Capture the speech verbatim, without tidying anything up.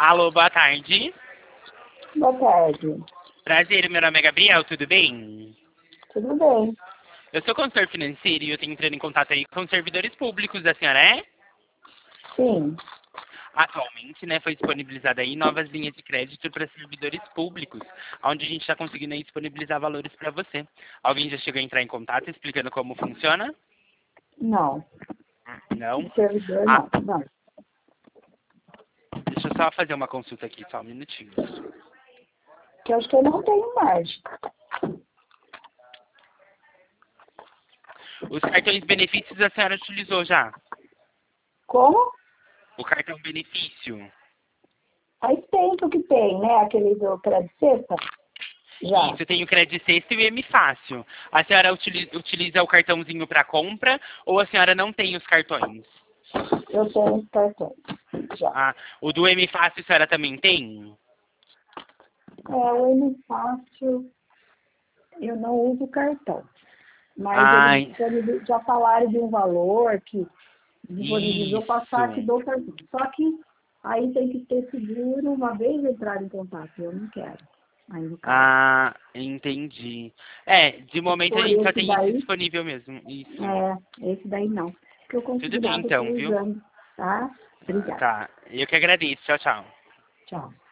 Alô, boa tarde. Boa tarde. Prazer, meu nome é Gabriel, tudo bem? Tudo bem? Eu sou consultor financeiro e eu tenho entrando em contato aí com servidores públicos, a senhora é? Sim. Atualmente, né, foi disponibilizada aí novas linhas de crédito para servidores públicos, onde a gente está conseguindo aí disponibilizar valores para você. Alguém já chegou a entrar em contato explicando como funciona? Não. Não? Servidor, Ah, não. Não. deixa eu só fazer uma consulta aqui, só um minutinho. Que eu acho que eu não tenho margem. Os cartões benefícios a senhora utilizou já? Como? O cartão benefício? Faz tempo que tem, né? Aquele do crédito sexta? Já. Isso, tem o Crédito Sexta e o M Fácil. A senhora utiliza, utiliza o cartãozinho para compra ou a senhora não tem os cartões? Eu tenho os cartões. Já. Ah, o do M Fácil a senhora também tem? É, o M Fácil, eu não uso cartão. Mas Ai, eles disponibil- já falaram de um valor que disponibilizou passar aqui isso. do cartão. Só que aí tem que ter seguro uma vez entrar em contato. Eu não quero. Aí no caso. Ah, entendi. É, de momento a Por gente só esse tem isso daí, disponível mesmo. Isso. é, esse daí não. Porque eu Tudo bem considerava que então, eu viu? usando, tá? Obrigada. Tá. Eu que agradeço. Tchau, tchau. Tchau.